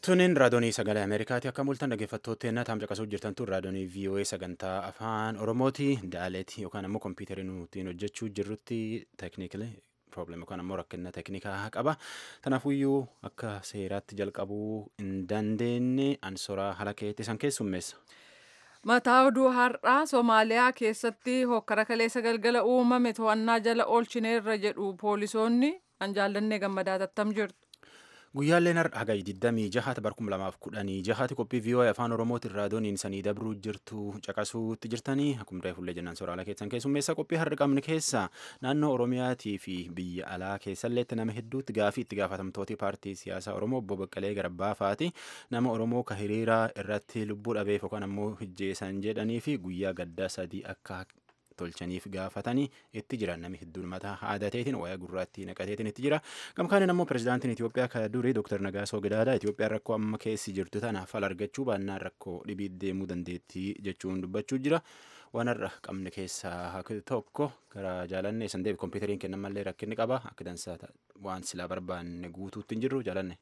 Tunin raadiyoo sagalee Ameerikaati akka mul'atan dhaggeeffattoota taam caqasuu jirtan tun raadiyoo VOA sagantaa afaan Oromooti daaleeti yookaan ammoo kompiitarii nutiin hojjechuu jirrutti teekniikli problem yookaan ammoo rakkina teeknikaa qaba. Tanaafuyyuu akka seeraatti jalqabuu hin dandeenye ansoraa halakeetti san keessummeessa. Mataa oduu har'aa Somaaliyaa keessatti hokkara kaleessa galgala uumame to'annaa jala oolchineerra jedhu poolisoonni an jaallannee gammadaa tattam jirtu. Guyyaaleen hagay 26 barkum 2016 qophii VOA afaan Oromootiin raadiyooniin sanii dabruu jirtu caqasuutti jirtanii akkuma reefullee jennaan sooraalaa keessan keessummeessa qophii har'a qabne keessa naannoo Oromiyaatii fi biyya alaa keessalleetti nama hedduutti gaafii itti gaafatamtooti paartii siyaasaa Oromoo obbo Baqqalee Garbaa fa'aati nama Oromoo ka hiriiraa irratti lubbuu dhabeef yookaan ammoo hijjeessan jedhanii fi guyyaa gaddaa sadii akka tolchaniif gaafatanii itti jiran namni hedduun mataa aadateetiin wayaa gurraattii naqateetiin itti jira. Gamkaaniin ammoo pirezidaantiin Itoophiyaa kan durii Dr. Nagaasoo Gidaadaa Itoophiyaan rakkoo amma keessi jirtu tanaaf fala argachuu baannaan rakkoo dhibii deemuu dandeettii jechuun dubbachuu jira. Waan har'a qabne keessaa tokko gara jaalannee san deebi kompiitariin kennamallee rakkinni qaba akka dansaa waan silaa barbaanne guutuutti hin jirru jaalanne.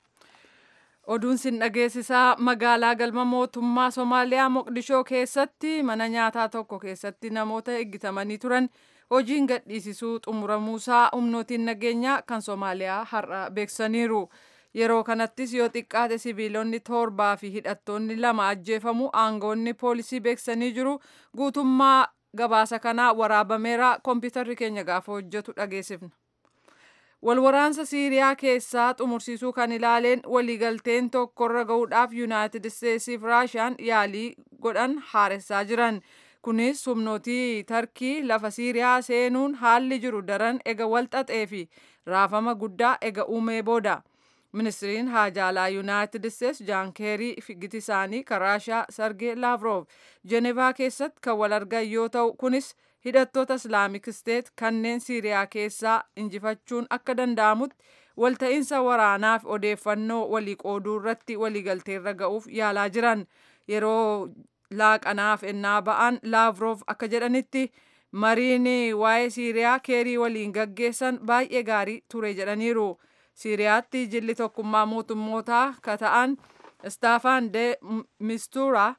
Oduun sin dhageessisaa magaalaa galma mootummaa Somaaliyaa Moqdishoo keessatti mana nyaataa tokko keessatti namoota eeggatamanii turan hojiin gadhiisisuu xumuramuusaa humnootiin nageenyaa kan Somaaliyaa har'a beeksisaniiru. Yeroo kanattis yoo xiqqaate sibiilonni 7 fi hidhattoonni 2 ajjeefamu aangoonni poolisii beeksisanii jiru. Guutummaa gabaasa kanaa waraabameera kompiitarri keenya gaafa hojjetu dhageessifna. Walwaraansa Siiriyaa keessaa xumursiisuu kan ilaaleen waliigalteen tokkorra gahuudhaaf Yuunaayitid Isteetsii fi Raashiyaan yaalii godhan haaressaa jiran. Kunis humnootii Tarkii lafa Siiriyaa seenuun haalli jiru daran ega walxaxee fi raafama guddaa ega uumee booda. Ministiriin haajaalaa Yuunaayitid Isteets Jaan Keerii fi giti isaanii kan Raashiyaa Sargee Laavrov Jenevaa keessatti kan wal argan yoo ta'u kunis hidhattoota Islaamik Isteet kanneen Siiriyaa keessaa injifachuun akka danda'amutti walta'iinsa waraanaaf odeeffannoo walii qooduu irratti waliigalteerra ga'uuf yaalaa jiran. Yeroo laaqanaaf ennaa ba'an Laavrov akka jedhanitti mariin waa'ee Siiriyaa Keerii waliin gaggeessan baay'ee gaarii ture jedhaniiru. Siiriyaatti jilli tokkummaa mootummootaa ka ta'an Staafaan de Mistuura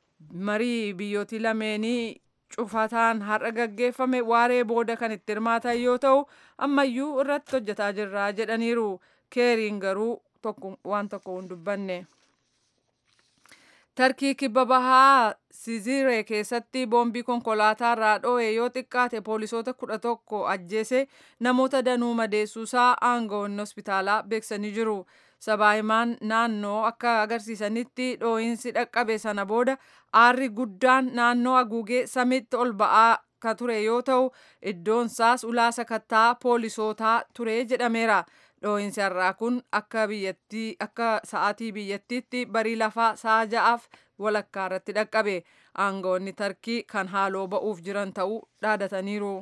marii biyyootii lameenii cufataan har'a gaggeeffame waaree booda kan itti hirmaatan yoo ta'u ammayyuu irratti hojjetaa jirra jedhaniiru. Keeriin garuu waan tokko hin dubbanne. Tarkii kibba bahaa Siziree keessatti boombii konkolaataa irraa dho'e yoo xiqqaate poolisoota 11 ajjeese namoota danuu madeessuusaa aangawoonni hospitaalaa beeksisanii jiru. Sabaahimaan naannoo akka agarsiisanitti dhoo'insi dhaqqabe sana booda aarri guddaan naannoo haguugee samiitti ol ba'aa ka ture yoo ta'u iddoon isaas ulaa sakattaa poolisootaa ture jedhameera. Dhoo'insi har'aa kun akka sa'aatii biyyattiitti barii lafaa sa'a 6 walakkaa irratti dhaqqabe. Aangawoonni Tarkii kan haaloo ba'uuf jiran ta'uu dhaadataniiru.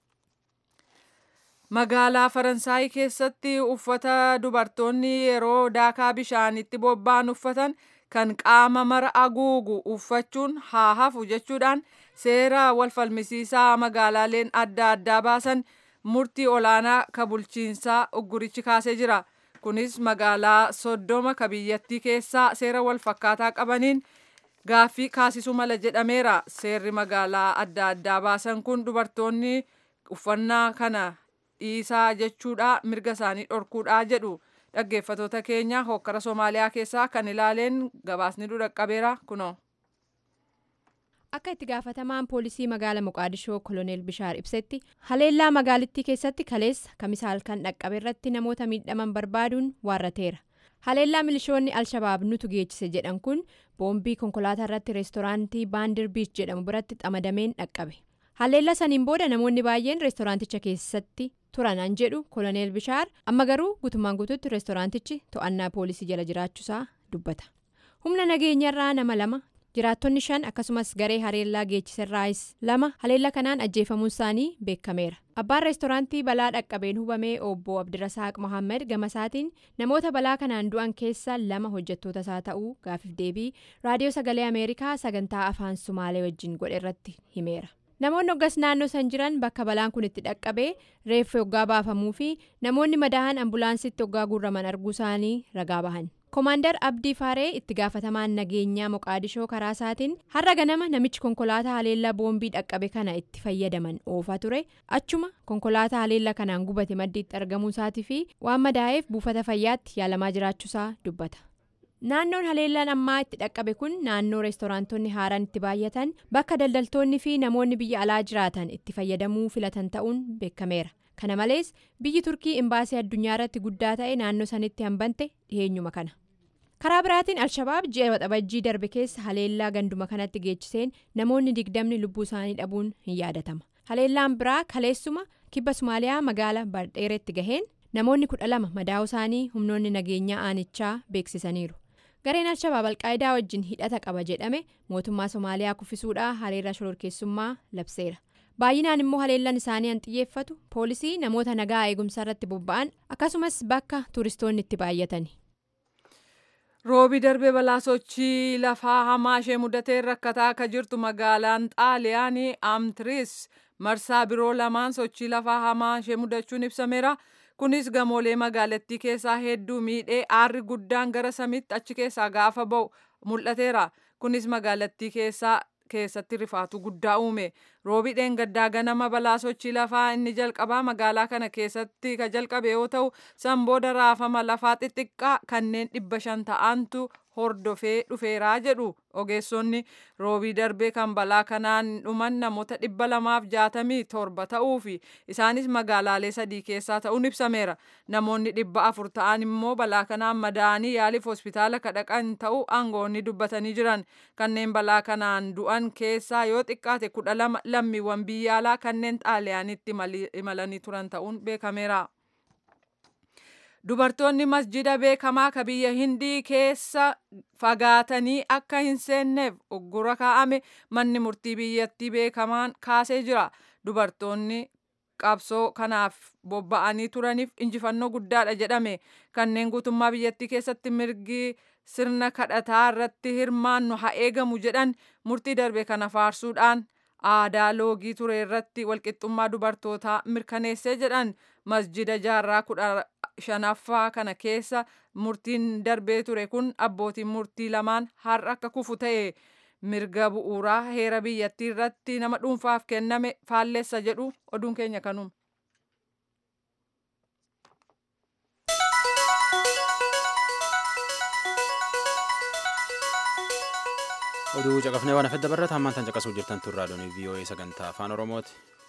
Magaalaa Faransaay keessatti uffata dubartoonni yeroo daakaa bishaanitti bobba'an uffatan kan qaama mara haguugu uffachuun haa hafu jechuudhaan seera walfalmisiisaa magaalaaleen adda addaa baasan murtii olaanaa ka bulchiinsaa uggurichi kaasee jira. Kunis magaalaa 30 ka biyyattii keessaa seera walfakkaataa qabaniin gaaffii kaasisuu mala jedhameera. Seerri magaalaa adda addaa baasan kun dubartoonni uffannaa kana dhiisaa jechuudha mirga isaanii dhorkuudha jedhu. Dhaggeeffatoota keenya hokkara Somaaliyaa keessaa kan ilaaleen gabaasni dhaqqabeera kunoo. Akka itti gaafatamaan poolisii magaalaa Moqaadishoo Koloneel Bishaar ibsetti haleellaa magaalittii keessatti kaleessa kamisa halkan dhaqqabe irratti namoota miidhaman barbaaduun waarrateera. Haleellaa milishoonni Alshabaab nutu geechise jedhan kun boombii konkolaataa irratti reestooraantii Baandir Biich jedhamu biratti xamadameen dhaqqabe. Haleellaa saniin booda namoonni baay'een reestooraanticha keessatti turanan jedhu Koloneel Bishaar amma garuu guutummaan guutuutti reestooraantichi to'annaa poolisii jala jiraachuusaa dubbata. Humna nageenyarraa nama 2 jiraattonni 5 akkasumas garee haleellaa geechisirraayis 2 haleellaa kanaan ajjeefamuun isaanii beekameera. Abbaan reestooraantii balaa dhaqqabeen hubamee obbo Abdirasaaq Mohammed gamasaatiin namoota balaa kanaan du'an keessa 2 hojjettoota isaa ta'uu gaafiif deebii raadiyoo sagalee Ameerikaa sagantaa afaan Sumaalee wajjin godhe irratti himeera. Namoonni hoggas naannoo san jiran bakka balaan kun itti dhaqqabee reeffa hoggaa baafamuu fi namoonni madaa'an ambulaansitti hoggaa guurraman arguu isaanii ragaa bahan. Koomaandar Abdii Faaree itti gaafatamaan nageenyaa Moqaadishoo karaa isaatiin har'a ganama namichi konkolaataa haleellaa boombii dhaqqabe kana itti fayyadaman oofaa ture. Achuma konkolaataa haleellaa kanaan gubate maddiitti argamuu isaatii fi waan madaa'eef buufata fayyaatti yaalamaa jiraachuusaa dubbata. Naannoon haleellaan ammaa itti dhaqqabe kun naannoo reestooraantonni haaraan itti baay'atan bakka daldaltoonni fi namoonni biyya alaa jiraatan itti fayyadamuu filatan ta'uun beekameera. Kana malees biyyi Turkii imbaasii addunyaa irratti guddaa ta'e naannoo sanitti hambante dhiheenyuma kana. Karaa biraatiin Alshabaab ji'a waxabajjii darbe keessa haleellaa ganduma kanatti geechiseen namoonni 20 lubbuu isaanii dhabuun hin yaadatama. Haleellaan biraa kaleessuma kibba Somaaliyaa magaalaa Bardheeretti gaheen namoonni 12 madaa'uu isaanii humnoonni nageenyaa aanichaa beeksisaniiru. Gareen Alshabaab Alqaayidaa wajjin hidhata qaba jedhame mootummaa Somaaliyaa kuffisuudhaan haleellaa shororkeessummaa labseera. Baay'inaan immoo haleellaan isaanii an xiyyeeffatu poolisii namoota nagaa eegumsaa irratti bobba'an akkasumas bakka turistoonni itti baay'atani. Roobi darbee balaa sochii lafaa hamaa ishee mudatee rakkataa akka jirtu magaalaan Xaaliyaanii Amtiriis marsaa biroo lamaan sochii lafaa hamaa ishee mudachuun ibsameera. Kunis gamoolee magaalattii keessaa hedduu miidhee aarri guddaan gara samiitti achi keessaa gaafa ba'u mul'ateera. Kunis magaalattii keessatti rifaatu guddaa uume. Roobi dheengaddaa ganama balaa sochii lafaa inni jalqabaa magaalaa kana keessatti ka jalqabe yoo ta'u san booda raafama lafaa xixiqqaa kanneen 500 ta'antu hordofee dhufeeraa jedhu ogeessonni. Roobii darbee kan balaa kanaan dhuman namoota 267 ta'uu fi isaanis magaalaalee 3 keessaa ta'uun ibsameera. Namoonni 400 ta'an immoo balaa kanaan madaa'anii yaaliif hospitaala dhaqan ta'uu aangoonni dubbatanii jiran. Kanneen balaa kanaan du'an keessaa yoo xiqqaate 12 lammiiwwan biyya alaa kanneen Xaaliyaanitti imalanii turan ta'uun beekameera. Dubartoonni masjida beekamaa ka biyya Hindii keessa fagaatanii akka hin seenneef uggura kaa'ame manni murtii biyyattii beekamaan kaasee jira. Dubartoonni qabsoo kanaaf bobba'anii turaniif injifannoo guddaadha jedhame. Kanneen guutummaa biyyattii keessatti mirgi sirna kadhataa irratti hirmaannu haa eegamu jedhan murtii darbe kana faarsuudhaan aadaa loogii ture irratti walqixxummaa dubartootaa mirkaneessee jedhan. Masjida jaarraa 15ffaa kana keessa murtiin darbee ture kun abbootiin murtii lamaan har'a akka kufu ta'e. Mirga bu'uuraa heera biyyattii irratti nama dhuunfaaf kenname faalleessa jedhu oduun keenya kanuma. Oduu caqafnee waan afedda barreeta hammaan tan caqasuu jirtan turraa doonii VOA sagantaa afaan Oromooti.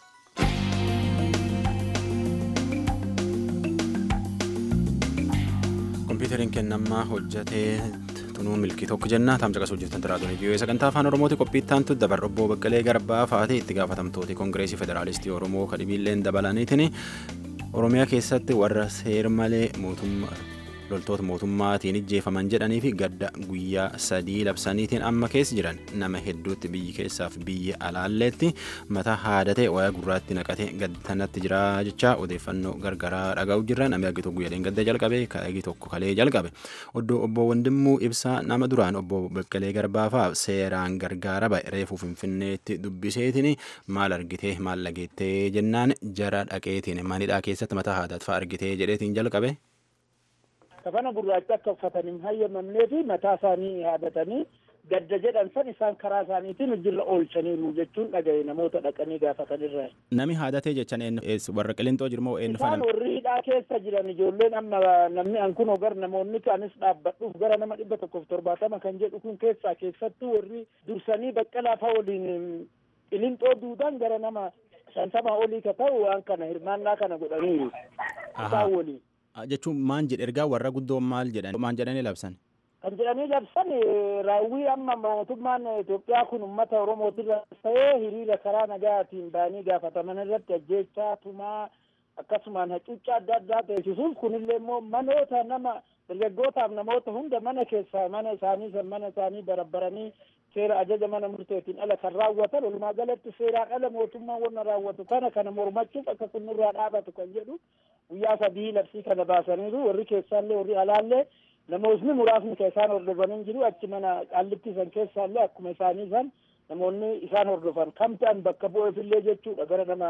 Kompiiteriin kennamaa hojjatee tunuu milkii tokko jenna tam caqasuu jirtan turraa doonii VOA sagantaa afaan Oromooti. Qophiittaan dabarra obbo Baqqalee Garbaa fa'aati itti gaafatamtooti Kongireesii Federaalistii Oromoo kadhibiilleen dabalaniitiin Oromiyaa keessatti warra seer malee loltoota mootummaatiin ijjeefaman jedhanii fi gadda guyyaa 3 labsaniitiin amma keessa jiran nama hedduutti biyyi keessaaf biyya alaalleetti mataa haadatee wayaa gurraatti naqatee gaddanatti jira jecha odeeffannoo gargaraa dhagaa'u jirran namni argitu guyyaadhaan gadda jalqabe kaa'ii tokko kalee jalqabe obbo Wandimmuu Ibsaa nama duraan obbo Baqqalee Garbaafaa seeraan gargaara ba'e reefuu Finfinneetti dubbiseetiin maal argitee maal dhageettee jennaan jara dhaqeetiin manidhaa keessatti mataa haadaatfaa argitee jedheetiin jalqabe. Kafana gurraacha akka uffatanii hayyamamnee fi mataa isaanii haadatanii gadda jedhan san isaan karaa isaaniitiin hojirra oolchaniiru jechuun dhagaye namoota dhaqanii gaafatanirra. Nami haadatee jechan warra Qilintoo jirmoo eenyu fanan? Isaan warri hidhaa keessa jiran ijoolleen amma namni ankunoo gara namoonni kaanis dhaabbadhuuf gara nama 170 kan jedhu kun keessattuu warri dursanii Baqqalaa fa'aa waliin Qilintoo duudaan gara nama 50 olii ka ta'u waan kana hirmaannaa kana godhaniiru. Isaan waliin. Jechuun maan jedhe ergaa warra guddoo maal jedhanii labsan? Kan jedhanii labsan raawwii amma mootummaan Itoophiyaa kun uummata Oromootirra ta'ee hiriira karaa nagaatiin ba'anii gaafataman irratti ajjeechaa tumaa akkasumaan hacuuccaa adda addaa teessisuuf kunillee immoo manoota nama dargaggootaaf namoota hunda mana keessaa mana isaanii barabbaranii seera ajaja mana murteetiin ala kan raawwatan walumaa galatti seeraan ala mootummaan wanna raawwatu kana mormachuuf akka kunnirraa dhaabatu kan jedhu guyyaa 3 labsii kana baasaniiru warri keessaallee warri alaallee namootni muraasni keessaan hordofanii jiru achi mana qaallitti san keessaallee akkuma isaanii san namoonni isaan hordofan kam ta'an bakka bu'eefillee jechuudha gara nama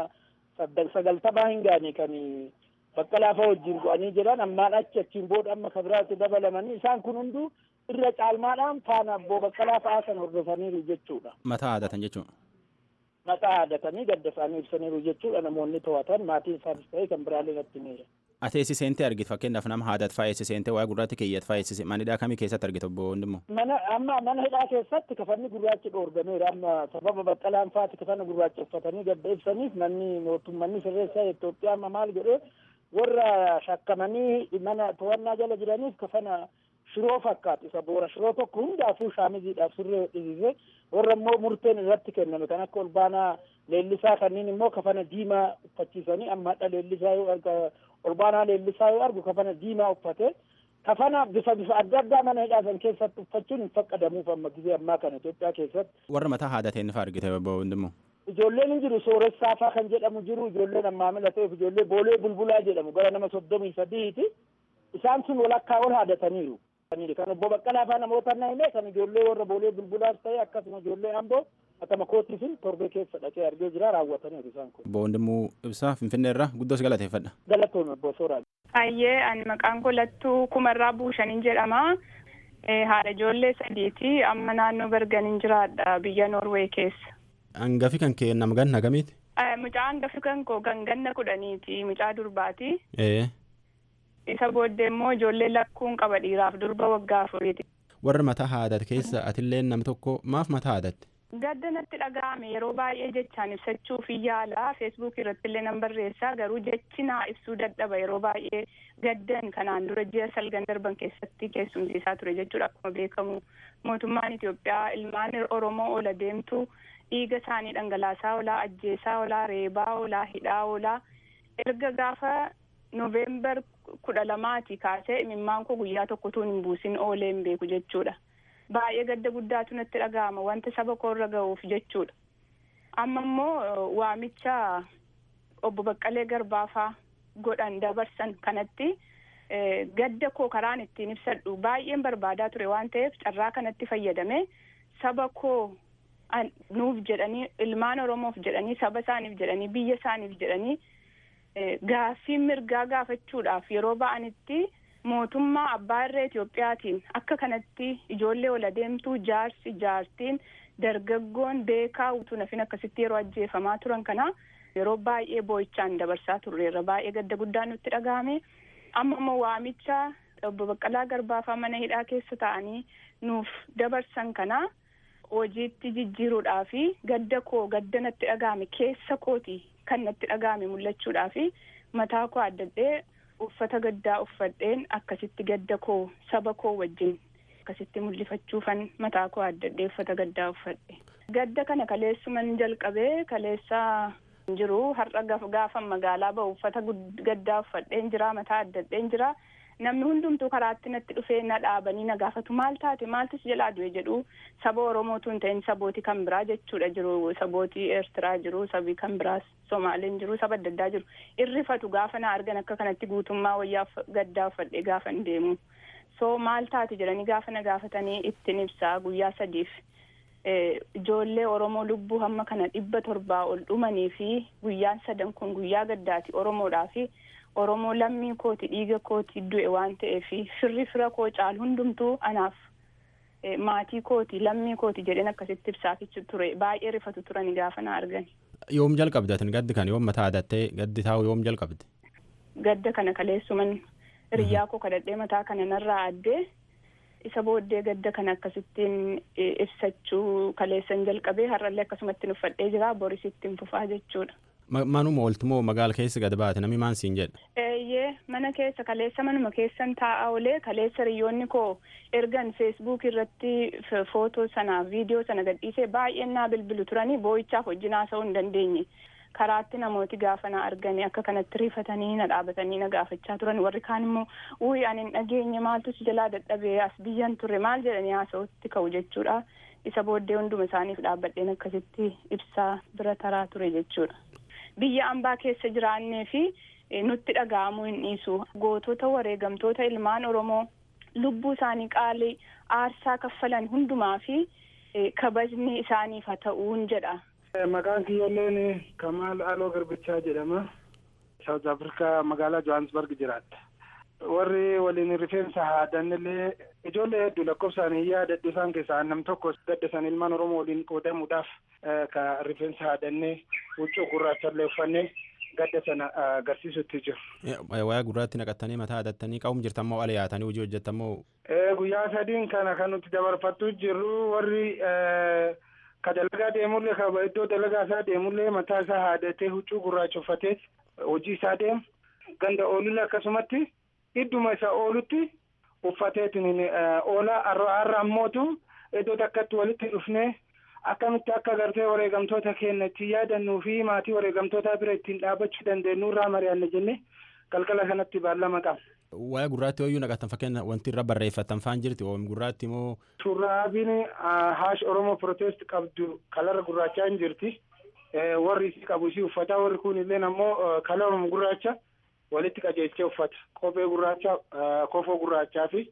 90 hin gaane kan Baqqalaa fa'aa wajjin bu'anii jiran ammaan achiin booda amma kabiraatti dabalamanii isaan kun hunduu irra caalmaadhaan faana Obbo Baqqalaa fa'aa kan hordofaniiru jechuudha. Mataa aadatan jechuudha. Mataa aadatanii gadda isaanii ibsaniiru jechuudha namoonni to'atan maatiin isaanis ta'ee kan biraallee natti miira. Ati eessiseentee argite fakkeenyaaf nama aadat fa'aa eessiseentee waa gurraatti keeyyat fa'aa eessise manidhaa kamii keessatti argite obbo Wandimmoo? Mana hidhaa keessatti kafanni gurraachi dhoorgameera amma sababa Baqqalaan fa'aati kafanna gurraacha uffatanii gadda ibsaniif manni sirreessaa Itoophiyaa amma maal godhee warra shakkamanii mana to'annaa jala jiraniif kafana shiroo fakkaatu isa boora shiroo tokko hundaafuu shaamiziidhaaf surree hodhisiise warra immoo murteen irratti kenname kan akka Olbaanaa Leellisaa kanneen immoo kafana diimaa uffachiisanii ammaadha Leellisaa yoo arga Olbaanaa Leellisaa yoo argu kafana diimaa uffate kafana bifa adda addaa mana hidhaasan keessatti uffachuun hin faqqadamuuf amma gizee ammaa kana Itoophiyaa keessatti. Warra mataa haadateen fa'aa argite obbo Wandimmoo? Ijoolleen hin jiru sooressaa fa'aa kan jedhamu jiru ijoolleen ammaamila ta'eef ijoollee boolee bulbulaa jedhamu gara nama 33ti isaan sun walakkaa ol haadataniiru. Kan obbo Baqqalaa fa'aa namoota himee kan ijoollee warra boolee bulbulaas ta'e akkasuma ijoollee amboo akkama kootiifin torbee keessa dhaqee argee jira raawwataniiru isaan kun. Obbo Wandimmoo Ibsaa Finfinnee irraa guddoos galateeffadha. Galatoon obbo Sooraa. Ayyee ani maqaan koo Lattuu Kumarraa Buushaniin jedhama. Haadha ijoollee sadiiti amma naannoo Berganiin jiraadha biyya Noorwee keessa. Hangafi kan kee nama ganna kamiiti? Mucaa hangafi kan koo ganna 10ti mucaa durbaati. Isa booddee immoo ijoollee lakkuun qaba dhiiraaf durba waggaa 4ti. Warra mataa haadate keessa atillee nam tokko maaf mataa haadatte? Gadda natti dhaga'ame yeroo baay'ee jechaan ibsachuuf yaala feesbuuk irratti illee nan barreessaa garuu jechi naa ibsuu dadhaba yeroo baay'ee gaddan kanaan dura ji'a salgan darban keessatti keessumsiisaa ture jechuudha akkuma beekamu mootummaan Itoophiyaa ilmaan Oromoo ola deemtu dhiiga isaanii dhangalaasaa olaa ajjeesaa olaa reebaa olaa hidhaa olaa erga gaafa Noveembar 12 kaasee imimmaan koo guyyaa tokkotuun hin buusin oolee hin beeku jechuudha. Baay'ee gadda guddaatu natti dhaga'ama wanta saba koorra ga'uuf jechuudha. Amma immoo waamicha obbo Baqqalee Garbaafaa godhan dabarsan kanatti gadda koo karaan ittiin ibsadhu baay'een barbaadaa ture waan ta'eef carraa kanatti fayyadame saba koo nuuf jedhanii ilmaan Oromoof jedhanii saba isaaniif jedhanii biyya isaaniif jedhanii gaaffii mirgaa gaafachuudhaaf yeroo ba'anitti mootummaa abbaa irree Itoophiyaatiin akka kanatti ijoollee ola deemtuu jaartiin dargaggoon beekaa utuu nafin akkasitti yeroo ajjeefamaa turan kana yeroo baay'ee boo'ichaan dabarsaa turreerra baay'ee gadda guddaa nutti dhaga'ame amma immoo waamicha obbo Baqqalaa Garbaafaa mana hidhaa keessa ta'anii nuuf dabarsan kana hojiitti jijjiiruudhaa fi gadda natti dhaga'ame keessa kooti kan natti dhaga'ame mul'achuudhaa fi mataa koo addadhee uffata gaddaa uffadheen akkasitti gadda koo saba koo wajjin akkasitti mul'ifachuufan mataa koo addadhee uffata gaddaa uffadhe. Gadda kana kaleessuman jalqabee kaleessaa jiru har'a gaafa magaalaa ba'u uffata gaddaa uffadheen jira mataa addadheen jira namni hundumtuu karaatti natti dhufee na dhaabanii na gaafatu maal taate maaltu si jalaa du'e jedhu saba Oromootu hin ta'in sabooti kan biraa jechuudha jiru sabooti Eertiraa jiru sabii kan biraas Somaaleen jiru saba adda addaa jiru irrifatu gaafa na argan akka kanatti guutummaa wayyaa gaddaa uffadhee gaafa hin deemu so maal taate jedhanii gaafa na gaafatanii ittiin ibsaa guyyaa 3 ijoollee Oromoo lubbuu hamma kana 700 ol dhumanii fi guyyaan 3 kun guyyaa gaddaati Oromoodhaa fi Oromoo lammii kooti dhiiga kooti du'e waan ta'eef fira koo caal hundumtuu anaaf maatii kooti lammii kooti jedheen akkasitti ibsaafichu ture baay'ee rifatu turani gaafa na argani. Yoom jalqabdatin gaddi kan yoom mataa haadattee gaddi taa'u yoom jalqabde? Gadda kana kaleessuman hiriyaa koo kadhadhee mataa kana narraa addee isa booddee gadda kana akkasittiin ibsachuu kaleessan jalqabee har'allee akkasumatti uffadhee jira borisittiin fufaa jechuudha. Manuma ooltumoo magaala keessa gad baate namni maan siin jedha? Mana keessa kaleessa manuma keessan taa'aa olee kaleessa hiriyoonni koo ergan feesbuuk irratti footoo sana viidiyoo sana gadhiisee baay'een naa bilbilu turanii boo'ichaaf wajjin haasa'uu hin dandeenye karaatti namooti gaafa na arganii akka kanatti rifatanii na dhaabatanii na gaafachaa turan warri kaan immoo ani hin dhageenye maaltu si jalaa dadhabee as biyyan turre maal jedhanii haasa'utti ka'u jechuudha isa booddee hunduma isaaniif dhaabbadheen akkasitti ibsaa bira taraa ture jechuudha. Biyya ambaa keessa jiraannee fi nutti dhaga'amuu hin dhiisu gootota wareegamtoota ilmaan Oromoo lubbuu isaanii qaalii aarsaa kaffalan hundumaa fi kabajni isaaniif haa ta'uun jedha. Maqaan kiyyooleen Kamaal Aloo Garbichaa jedhama. South Africa magaalaa Johannesburg jiraata. Warri waliin rifeensa haadanillee ijoollee hedduu lakkoofsaan yaadadhu isaan keessaa nam tokko gaddasan ilmaan Oromoo waliin qoodamuudhaaf ka rifeensa haadannee huccuu gurraachallee uffannee gadda sana agarsiisutti jiru. Wayaa gurraatti naqattanii mataa hadattanii qabuun jirtammoo ala yaatanii hojii hojjetammoo? Guyyaa sadiin kana kan nuti dabarfattu jirru warri ka dalagaa deemullee ka iddoo dalagaa isaa deemullee mataa isaa haadatee huccuu gurraacha uffatee hojii isaa deemu ganda oolullee akkasumatti idduma isaa oolutti uffateetiin oolaa har'a ammootu iddoo takkatti walitti dhufnee akkamitti akka gartee wareegamtoota keenya itti yaadannuu fi maatii wareegamtoota bira ittiin dhaabachuu dandeenyu irraa mari'anne jennee galgala kanatti baallama qaba. Wayaa gurraatti hoyyuu naqatan fakkeenya wanti irra barreeffatan faan jirti oom gurraatti moo? Shurraabiin haash Oromoo protest qabdu kalara gurraachaa hin jirti. Warri isii qabu isii uffata warri kun illee ammoo kalara gurraacha walitti qajeelchee uffata. Kophee gurraacha kofoo gurraachaa fi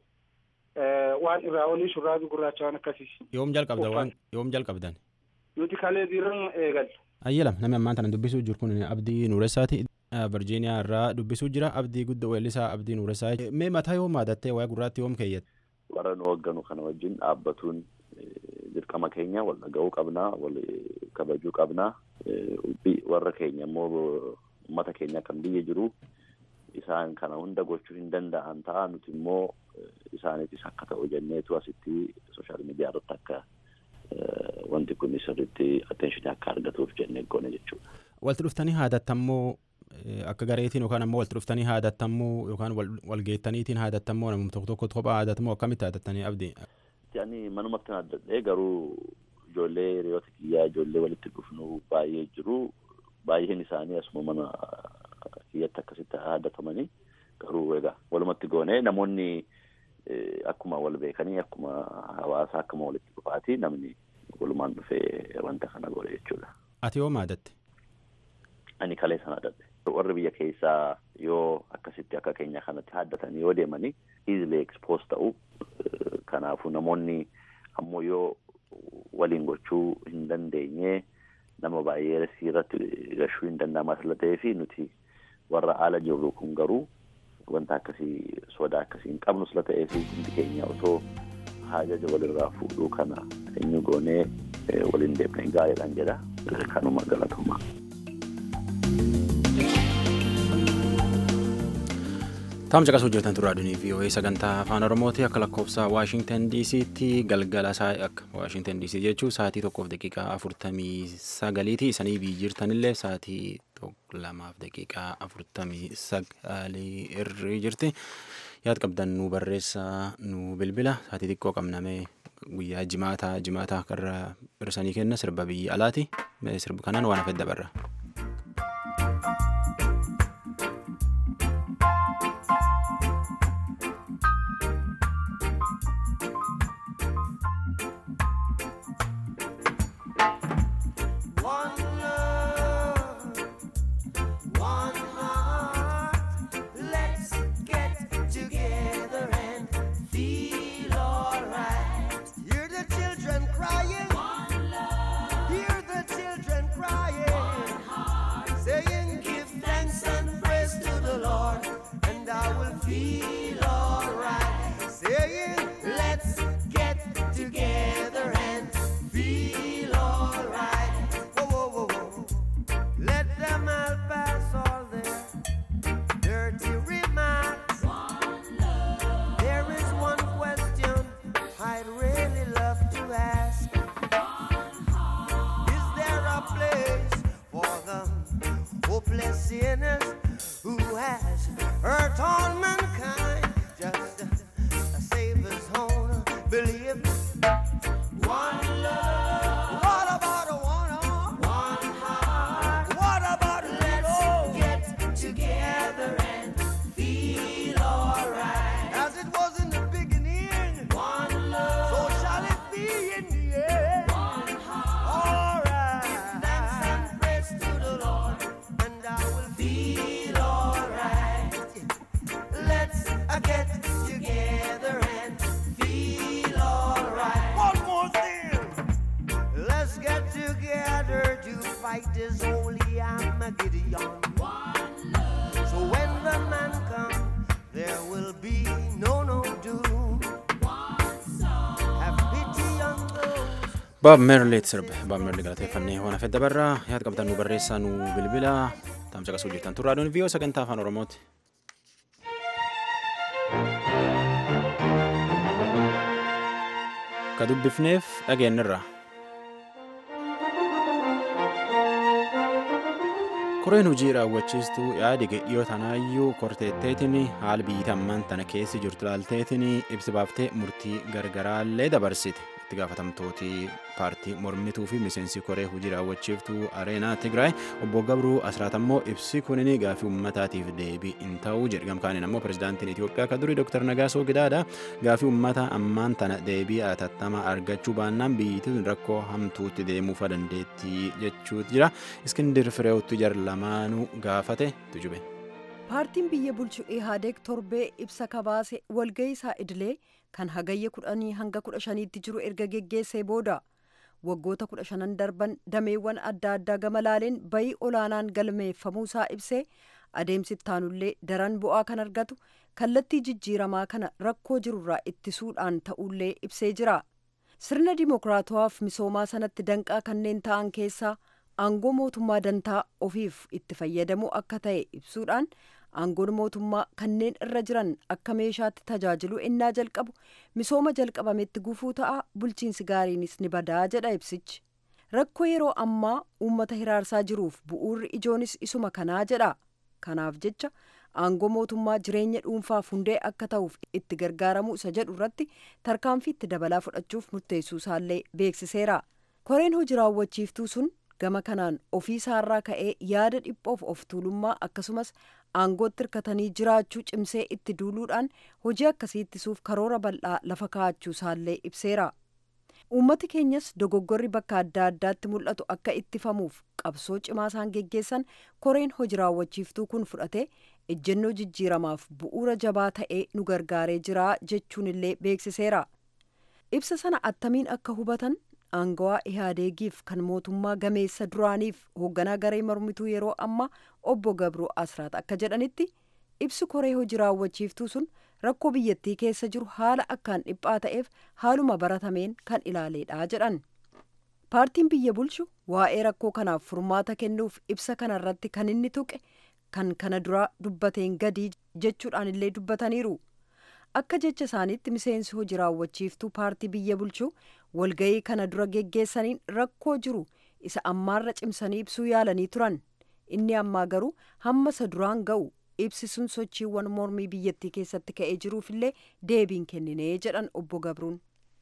waan irraa olii shurraabii gurraacha waan akkasiis. Yoom jalqabdan? Nuti kalee biiroon eegalle. Ayyalam namni ammaan tana dubbisuu jiru kun Abdii Nuuressaati. Virgiiniyaa irraa dubbisuu jira. Abdii guddaa weellisaa Abdii Nuuressaa. Mee mataa yoom haadattee wayaa gurraatti yoom keeyyate? Warra nu hoogganu kana wajjin dhaabbatuun dirqama keenya wal dhaga'uu qabnaa, wal kabajuu qabnaa. Warra keenya immoo uummata keenya kan biyya jiru isaan kana hunda gochuu hin danda'an ta'a. Nuti immoo isaaniitis akka ta'u jenneetu asitti sooshaal miidiyaa irratti akka wanti kun sirriitti attention akka argatuuf jennee goone jechuudha. Walti dhuftanii haadattammoo akka gareetiin yookaan ammoo walti dhuftanii haadattammoo yookaan wal geettaniitiin haadattammoo namni tokko kophaa haadattammoo akkamitti haadattanii Abdii? Yani manumatti haadadhee garuu ijoollee hiriyoota kiyyaa ijoollee walitti dhufnu baay'ee jiru. Baay'een isaanii asuma mana kiyyatti akkasitti haadatamanii garuu egaa walumatti goonee namoonni akkuma wal beekanii akkuma hawaasa akkuma walitti dhufaati namni walumaan dhufee wanta kana godhe jechuudha. Ati yoom haadatte? Ani kalee sana haadadhe. Warri biyya keessaa yoo akkasitti akka keenya kanatti haaddatanii yoo deemanii easily exposed ta'u. Kanaafuu namoonni ammoo yoo waliin gochuu hin dandeenye nama baay'ee irratti gashuu hin danda'amaa sila ta'ee fi nuti warra ala jirru kun garuu wanta akkasii sodaa akkasii hin qabnu sila ta'ee fi hundi keenya osoo haajaja walirraa fuudhuu kana eenyu goonee waliin deemnee gaariidhaan jedha kanuma galatuma. Taam caqasuu jirtan turraa dunii VOA sagantaa afaan Oromooti akka lakkoofsa Waashingtan DC'tti galgala akka Waashingtan DC jechuun sa'aatii 1:49 isanii biyyi jirtanillee sa'aatii 2:49 irra jirti. Yaad qabdan nu barreessaa nu bilbila sa'aatii xiqqoo qabnamee guyyaa jimaataa karra birsanii kenna sirba biyya alaati. Sirba kanaan waan hafedda barra. Get together and feel alright. One more. Christ is holy, I'm a Gideon. So when the man comes, there will be no doom. Have pity on those. Bob Marley sirbe Bob Marley galateeffannee waan hafedda barraa yaada qabatan nu barreessaa nu bilbila tamsa qasuu jirtan turraadhoon viiyoo sagantaa afaan oromooti. Ka dubbifneef dhageenyirra. Koreen hojii raawwachiistuu yaadi dhiyoo tanaayyuu korteetteetiin haala biyyi ammaan tana keessi jirtu laalteetiin ibsi baaftee murtii gargaraallee dabarsite. Itti gaafatamtooti paartii mormituu fi miseensi koree hojii raawwachiiftuu Areenaa Tigraay obbo Gabruu Asraat ammoo ibsi kunini gaafii uummataatiif deebii hin ta'uu jedhe. Gamkaaniin ammoo pirezidaantiin Itoophiyaa ka durii Dr. Nagaasoo Gidaadha gaafii uummata ammaan tana deebii atattamaa argachuu baannaan biyyittiin rakkoo hamtuutti deemuufa dandeettii jechuutu jira. Iskindir Fireewutti jar lamaanuu gaafate tujube. Paartiin biyya bulchu Ihaadeeg torbee ibsa kabaase walgahii isaa idilee kan hagayya 10 hanga 15tti jiru erga geggeessee booda waggoota 15 darban dameewwan adda addaa gama laaleen bayii olaanaan galmeeffamuu isaa ibsee adeemsi ittaanullee daran bu'aa kan argatu kallattii jijjiiramaa kana rakkoo jirurraa ittisuudhaan ta'ullee ibsee jira. Sirna dimokiraatawaaf misoomaa sanatti danqaa kanneen ta'an keessaa aangoo mootummaa dantaa ofiif itti fayyadamuu akka ta'e ibsuudhaan aangoon mootummaa kanneen irra jiran akka meeshaatti tajaajiluu innaa jalqabu misooma jalqabametti gufuu ta'a bulchiinsi gaariinis ni badaa jedha ibsichi. Rakkoo yeroo ammaa uummata hiraarsaa jiruuf bu'uurri ijoonis isuma kanaa jedha. Kanaaf jecha aangoo mootummaa jireenya dhuunfaaf hundee akka ta'uuf itti gargaaramuu isa jedhu irratti tarkaanfii itti dabalaa fudhachuuf murteessuu isaallee beeksiseera. Koreen hojii raawwachiiftuu sun gama kanaan ofii isaarraa ka'ee yaada dhiphoof of tuulummaa akkasumas aangootti hirkatanii jiraachuu cimsee itti duuluudhaan hojii akkasii ittisuuf karoora bal'aa lafa kaa'achuu isaallee ibseera. Uummati keenyas dogoggorri bakka adda addaatti mul'atu akka ittifamuuf qabsoo cimaa isaan geggeessan koreen hojii raawwachiiftuu kun fudhatee ejjennoo jijjiiramaaf bu'uura jabaa ta'ee nu gargaaree jira jechuun illee beeksiseera. Ibsa sana attamiin akka hubatan aangawaa Ihaadeegiif kan mootummaa gameessa duraaniif hoogganaa garee mormituu yeroo ammaa obbo Gabruu Asraat akka jedhanitti ibsi koree hojii raawwachiiftuu sun rakkoo biyyattii keessa jiru haala akkaan dhiphaa ta'eef haaluma baratameen kan ilaaleedha jedhan. Paartiin biyya bulchu waa'ee rakkoo kanaaf furmaata kennuuf ibsa kanarratti kan inni tuqe kan kana dura dubbateen gadii jechuudhaan illee dubbataniiru. Akka jecha isaaniitti miseensi hojii raawwachiiftuu paartii biyya bulchuu walgahii kana dura geggeessaniin rakkoo jiru isa ammaarra cimsanii ibsuu yaalanii turan. Inni ammaa garuu hamma isa duraan ga'u ibsisuun sochiiwwan mormii biyyattii keessatti ka'ee jiruufillee deebiin kenninee jedhan obbo Gabruun.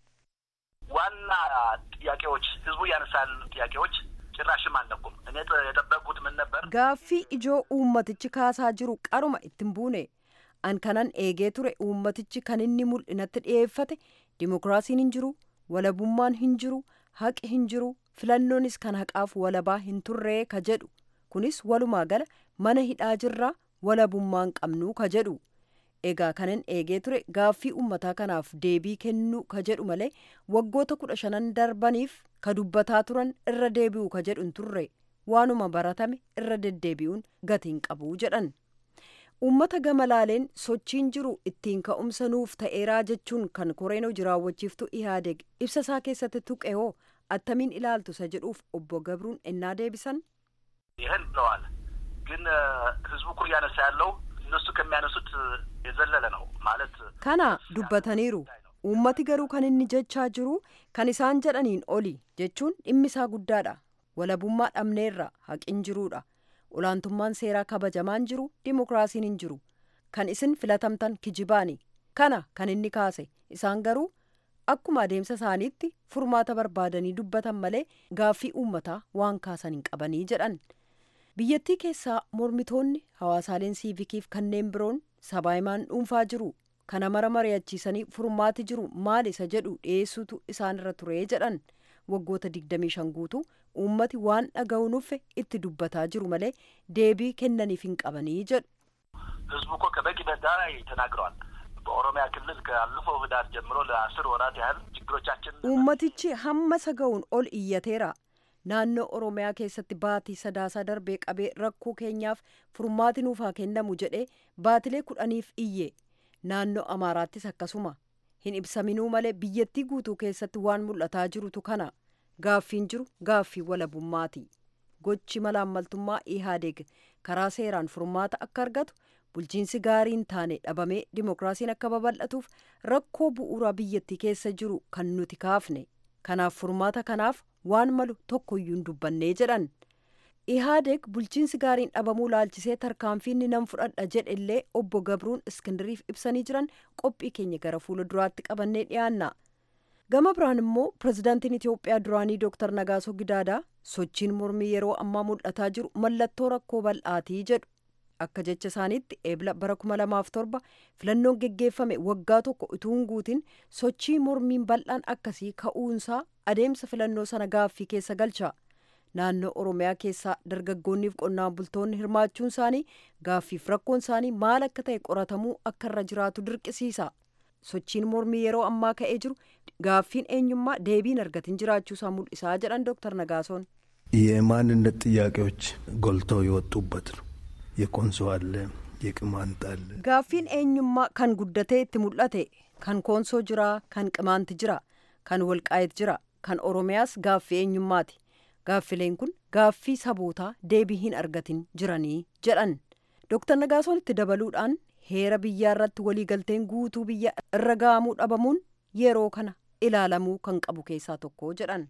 ዋና ጥያቄዎች ህዝቡ ያነሳል ጥያቄዎች ጭራሽም አልነኩም። እኔ የጠበቅኩት ምን ነበር? Gaaffii ijoo uummatichi kaasaa jiru qaruma ittiin buune. An kanan eegee ture uummatichi kan inni mul'inatti dhiyeeffate dimokiraasiin hin jiru, walabummaan hin jiru, haqi hin jiru, filannoonis kan haqaaf walabaa hin turree ka jedhu. Kunis walumaa gala mana hidhaa jirraa walabummaan qabnuu ka jedhu. Egaa kanan eegee ture gaaffii uummataa kanaaf deebii kennuu ka jedhu malee waggoota 15 darbaniif ka dubbataa turan irra deebi'u ka jedhu hin turre. Waanuma baratame irra deddeebi'uun gatiin qabu jedhan. Uummata gama laaleen sochiin jiru ittiin ka'umsa nuuf ta'eeraa jechuun kan koreen hojii raawwachiiftuu Ihaadeeg ibsa isaa keessatti tuqe hoo attamiin ilaaltu isa jedhuuf obbo Gabruun ennaa deebisan. ይህን ብለዋል። ግን ህዝቡ እኮ እያነሳ ያለው እነሱ ከሚያነሱት የዘለለ ነው ማለት kana dubbataniiru. Uummati garuu kan inni jechaa jiru kan isaan jedhaniin oli jechuun dhimmi isaa guddaadha. Walabummaa dhabneerra haqin jiruudha. Olaantummaan seeraa kabajamaan jiru dimokiraasiin hin jiru. Kan isin filatamtan kijibaani. Kana kan inni kaase isaan garuu akkuma adeemsa isaaniitti furmaata barbaadanii dubbatan malee gaaffii uummataa waan kaasan hin qabanii jedhan. Biyyattii keessaa mormitoonni hawaasaaleen siivikiif kanneen biroon sabaahimaan dhuunfaa jiru. Kana mara mari'achiisanii furmaati jiru maal isa jedhu dhiyeessuutu isaanirra turee jedhan. Waggoota 25 guutuu uummati waan dhaga'u nuffe itti dubbataa jiru malee deebii kennaniif hin qabanii jedhu. ህዝቡ እኮ ከበቂ በላይ ተናግረዋል። በኦሮሚያ ክልል ካለፈው ህዳር ጀምሮ ለ10 ወራት ያህል ችግሮቻችን uummatichi hamma isa ga'uun ol iyyateera. naannoo Oromiyaa keessatti baatii sadaasaa darbee qabee rakkoo keenyaaf furmaati nuuf haa kennamu jedhee baatilee 10 iyye. Naannoo Amaaraattis akkasuma. Hin ibsaminuu malee biyyattii guutuu keessatti waan mul'ataa jirutu kana. Gaaffiin jiru gaaffii walabummaati. Gochi malaammaltummaa Ihaadeeg karaa seeraan furmaata akka argatu bulchiinsi gaariin taane dhabamee dimokiraasiin akka babal'atuuf rakkoo bu'uuraa biyyattii keessa jiru kan nuti kaafne. Kanaaf furmaata kanaaf waan malu tokkoyyuu hin dubbannee jedhan. Ihaadeeg bulchiinsi gaariin dhabamuu laalchisee tarkaanfiinni nan fudhadha jedhe illee obbo Gabruun Iskindiriif ibsanii jiran qophii keenya gara fuula duraatti qabannee dhiyaanna. Gama biraan immoo pirezidaantiin Itoophiyaa duraanii Dr. Nagaasoo Gidaadaa sochiin mormii yeroo ammaa mul'ataa jiru mallattoo rakkoo bal'aatii jedhu. Akka jecha isaaniitti eebla bara 2007 filannoon geggeeffame waggaa tokko utuu hin guutin sochii mormiin bal'aan akkasii ka'uunsaa adeemsa filannoo sana gaaffii keessa galcha. Naannoo Oromiyaa keessaa dargaggoonniif qonnaan bultoonni hirmaachuun isaanii gaaffiif rakkoon isaanii maal akka ta'e qoratamuu akka irra jiraatu dirqisiisa. Sochiin mormii yeroo ammaa ka'ee jiru gaaffiin eenyummaa deebiin argatin jiraachuusaa mul'isaa jedhan Dr. Nagaasoon. የማንነት ጥያቄዎች ጎልተው የወጡበት ነው። የኮንሶ አለ፣ የቅማንት አለ። gaaffiin eenyummaa kan guddatee itti mul'ate kan koonsoo jira, kan qimaanti jira, kan walqaayit jira, kan Oromiyaas gaaffii eenyummaati. Gaaffileen kun gaaffii sabootaa deebii hin argatin jiranii jedhan. Dr. Nagaasoon itti dabaluudhaan heera biyyaa irratti waliigalteen guutuu biyya irra ga'amuu dhabamuun yeroo kana ilaalamuu kan qabu keessaa tokko jedhan.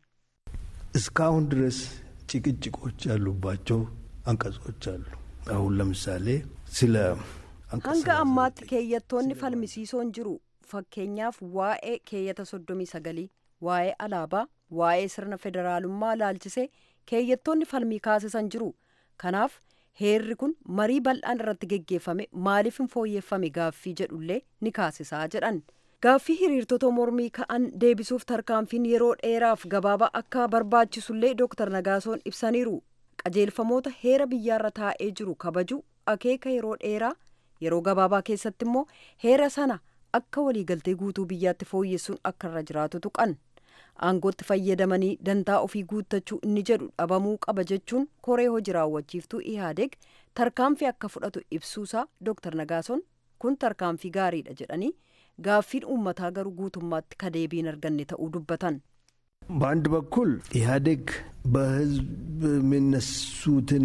እስካሁን ድረስ ጭቅጭቆች ያሉባቸው አንቀጾች አሉ። አሁን ለምሳሌ ስለ hanga ammaatti keeyyattoonni falmisiisoon jiru. Fakkeenyaaf waa'ee keeyyata 39, waa'ee alaabaa, waa'ee sirna federaalummaa laalchisee keeyyattoonni falmii kaasisan jiru. Kanaaf heerri kun marii bal'aan irratti geggeeffame maaliif hin fooyyeffame gaaffii jedhullee ni kaasisaa jedhan. Gaaffii hiriirtota mormii ka'an deebisuuf tarkaanfiin yeroo dheeraaf gabaabaa akka barbaachisullee Dr. Nagaasoon ibsaniiru. Qajeelfamoota heera biyyaarra taa'ee jiru kabaju akeeka yeroo dheeraa yeroo gabaabaa keessatti immoo heera sana akka waliigaltee guutuu biyyaatti fooyyessuun akka irra jiraatu tuqan. Aangootti fayyadamanii dantaa ofii guuttachuu inni jedhu dhabamuu qaba jechuun koree hojii raawwachiiftuu Ihaadeeg tarkaanfii akka fudhatu ibsuusaa Dr. Nagaasoon kun tarkaanfii gaariidha jedhanii gaaffiin uummataa garuu guutummaatti kadeebiin arganne ta'uu dubbatan. በአንድ በኩል ኢህአዴግ በህዝብ የሚነሱትን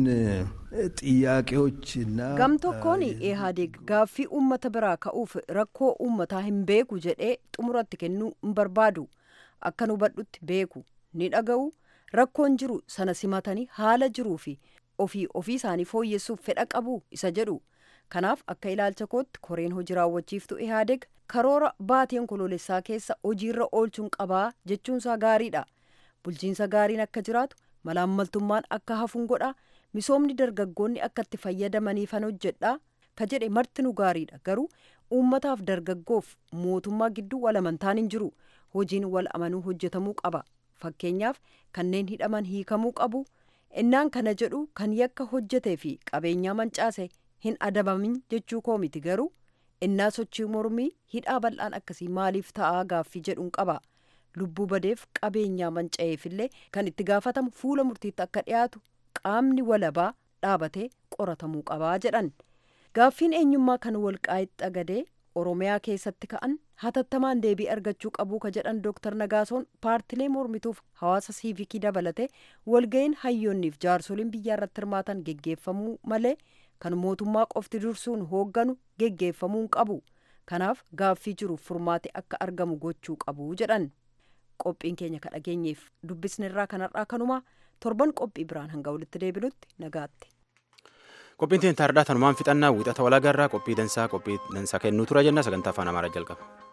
ጥያቄዎችና gam tokkoon Ihaadeeg gaaffii uummata biraa ka'uuf rakkoo uummataa hin beeku jedhee xumuratti kennuu hin barbaadu. Akkan hubadhutti beeku ni dhaga'u rakkoon jiru sana simatanii haala jiruu fi ofii isaanii fooyyessuuf fedha qabu isa jedhu. Kanaaf akka ilaalcha kootti koreen hojii raawwachiiftuu Ihaadeeg karoora baatii onkoloolessaa keessa hojiirra oolchuun qabaa jechuunsaa gaariidha. Bulchiinsa gaariin akka jiraatu, malaammaltummaan akka hafuun godha, misoomni dargaggoonni akka itti fayyadamaniifan hojjedha ka jedhe marti nu gaariidha. Garuu uummataaf dargaggoof mootummaa gidduu wal amantaan hin jiru. Hojiin wal amanuu hojjetamuu qaba. Fakkeenyaaf kanneen hidhaman hiikamuu qabu. Innaan kana jedhu kan yakka hojjetee fi qabeenyaa mancaase hin adabamin jechuu koo miti. Garuu innaa sochii mormii hidhaa bal'aan akkasii maaliif ta'aa gaaffii jedhuun qaba. Lubbuu badeef qabeenyaa manca'eefillee kan itti gaafatamu fuula murtiitti akka dhiyaatu qaamni walabaa dhaabatee qoratamuu qabaa jedhan. Gaaffiin eenyummaa kan walqaayit xagadee Oromiyaa keessatti ka'an hatattamaan deebii argachuu qabuu ka jedhan Dr. Nagaasoon paartilee mormituuf hawaasa siivikii dabalatee walga'iin hayyoonniif jaarsoliin biyyaa irratti hirmaatan geggeeffamuu malee kan mootummaa qofti dursuun hoogganu geggeeffamuu hin qabu. Kanaaf gaaffii jiruuf furmaati akka argamu gochuu qabu jedhan. Qophiin keenya ka dhageenyeef dubbisnirraa kanarraa kanuma torban qophii biraan hanga walitti deebinutti nagaatti. Qophiin teenya taardhaa tanumaan fixannaa wixata walaagarraa qophii dansaa kennuu tura jenna sagantaa afaan Amaaraa jalqaba.